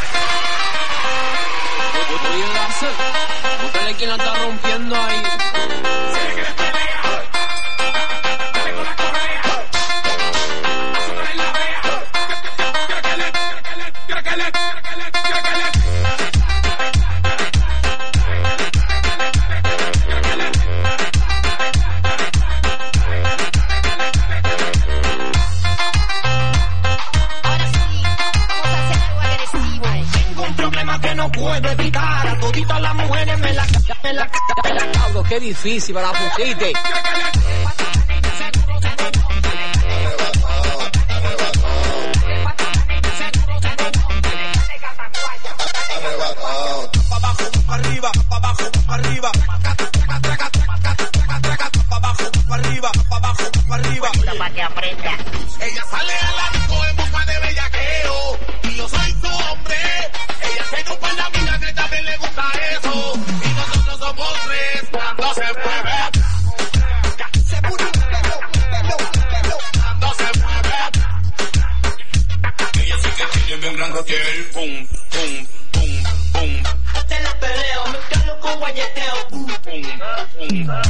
Ustedes quien la está rompiendo ahí. Tengo un problema que no puedo evitar. A toditas las mujeres me la me la me la cabro. Qué difícil para pusiste. Pa' abajo, pa' arriba, pa' abajo, pa' arriba. Pa' abajo, pa' arriba, pa' abajo, pa' arriba. Para que aprenda. Ella sale a la disco en busca de bellaqueo y yo soy su hombre. Ella se grupa en la vida que también le gusta eso y nosotros somos tres cuando se mueve. Se mueve, cuando se mueve. Ella sí que tiene bien gran roquel, pum, pum, pum, pum. Te la peleo, me calo con guayeteo, pum, pum, pum, pum.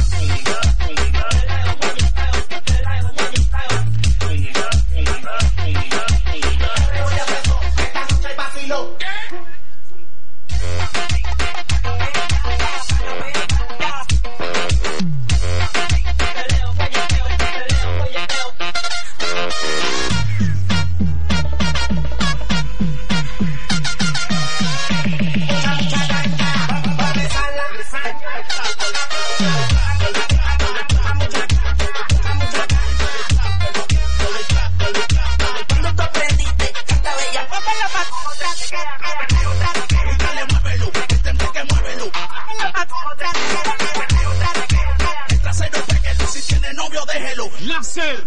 Láser.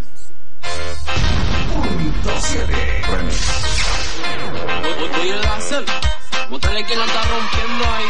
Voy a láser. Mostrarle que la está rompiendo ahí.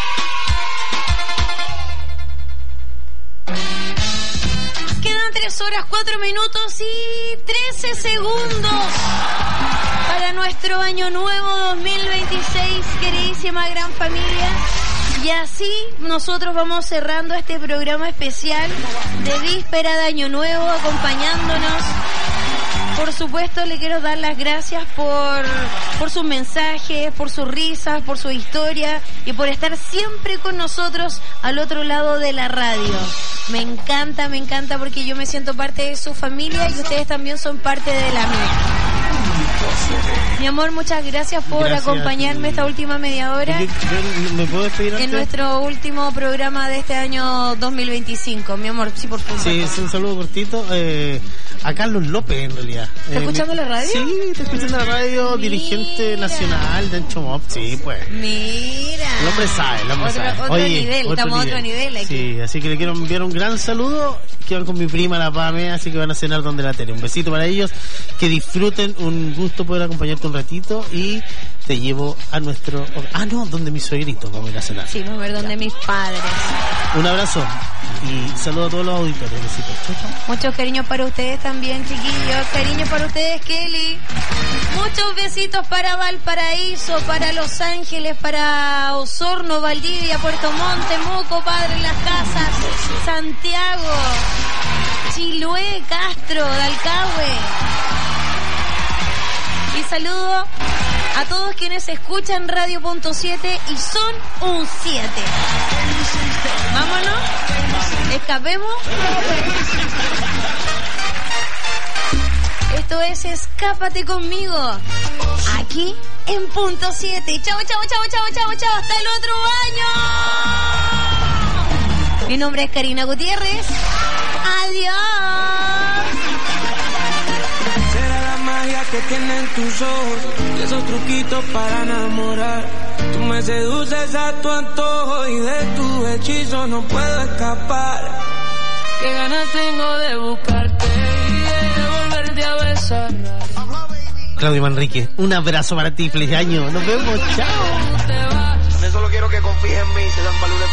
Quedan tres horas, cuatro minutos y trece segundos para nuestro año nuevo dos mil veintiséis, queridísima gran familia. Y así nosotros vamos cerrando este programa especial de víspera de Año Nuevo, acompañándonos. Por supuesto, le quiero dar las gracias por, por sus mensajes, por sus risas, por su historia y por estar siempre con nosotros al otro lado de la radio. Me encanta, me encanta porque yo me siento parte de su familia y ustedes también son parte de la mía. Mi amor, muchas gracias por Gracias acompañarme esta última media hora Yo- yo- ¿Me puedo despedir antes? en nuestro último programa de este año dos mil veinticinco. Mi amor, sí, por favor. Sí, es un saludo cortito. Eh, a Carlos López en realidad. ¿Estás Eh, escuchando mi- la radio? Sí, estoy escuchando la radio, dirigente nacional de Ancho Mop, sí, pues. Mira. El hombre sabe, el hombre Otro- sabe. otro nivel, estamos a otro nivel aquí. Sí, así que le quiero enviar un gran saludo, que van con mi prima la Pame, así que van a cenar donde la Tere. Un besito para ellos, que disfruten, un gusto poder acompañarte un ratito y te llevo a nuestro... Ah, no, donde mi suegrito, vamos a ir a cenar. Sí, vamos a ver donde mis padres. Un abrazo y saludo a todos los auditores. Besitos. Chau, chau. Muchos cariños para ustedes también, chiquillos. Cariños para ustedes, Kelly. Muchos besitos para Valparaíso, para Los Ángeles, para Osorno, Valdivia, Puerto Montt, Temuco, Padre Las Casas, Santiago, Chiloé, Castro, Dalcahue. Y saludo a todos quienes escuchan Radio Punto siete y son un siete. Vámonos, escapemos. Esto es Escápate conmigo, aquí en Punto siete. Chao, chao, chao, chao, chao, chao. Hasta el otro año. Mi nombre es Karina Gutiérrez. Adiós. Será la magia que tienen tus ojos y esos truquitos para enamorar. Tú me seduces a tu antojo y de tu hechizo no puedo escapar. Qué ganas tengo de buscarte y de volverte a besar. Claudio Manrique, un abrazo para ti, feliz año. Nos vemos, chao. De solo quiero que confíes en mí, se dan valores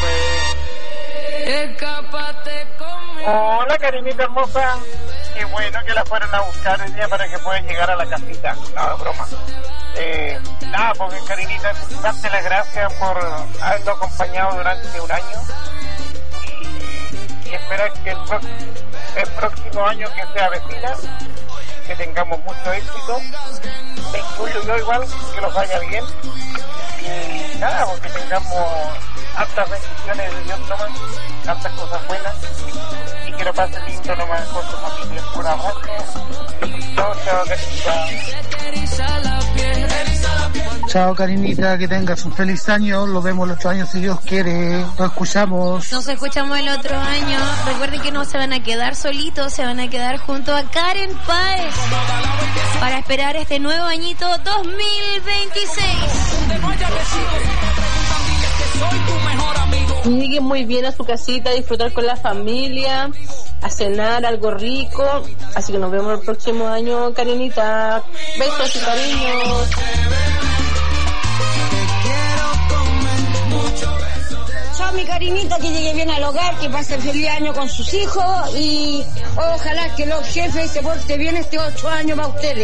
Escápate conmigo. Hola, Karinita hermosa. Qué bueno que la fueron a buscar hoy día para que puedan llegar a la casita. No, broma. Eh, nada, porque Karinita, darte las gracias por habernos acompañado durante un año. Y, y esperar que el, pro- el próximo año que sea vecina, que tengamos mucho éxito. Me incluyo yo igual, que los vaya bien. Y nada, porque tengamos hartas bendiciones de Dios nomás, tantas cosas buenas. Y que lo pasen lindo nomás con su familia. Por amor. Chao, chao, Karinita. Chao, Karinita, que tengas un feliz año. Lo vemos el otro año si Dios quiere. Lo escuchamos. Nos escuchamos el otro año. Recuerden que no se van a quedar solitos, se van a quedar junto a Karen Páez para esperar este nuevo añito dos mil veintiséis. Lleguen muy bien a su casita, a disfrutar con la familia, a cenar algo rico. Así que nos vemos el próximo año, Karinita. Besos y cariños. Chao, mi Karinita, que llegue bien al hogar, que pase el feliz año con sus hijos y ojalá que los jefes se porten bien este ocho años para ustedes.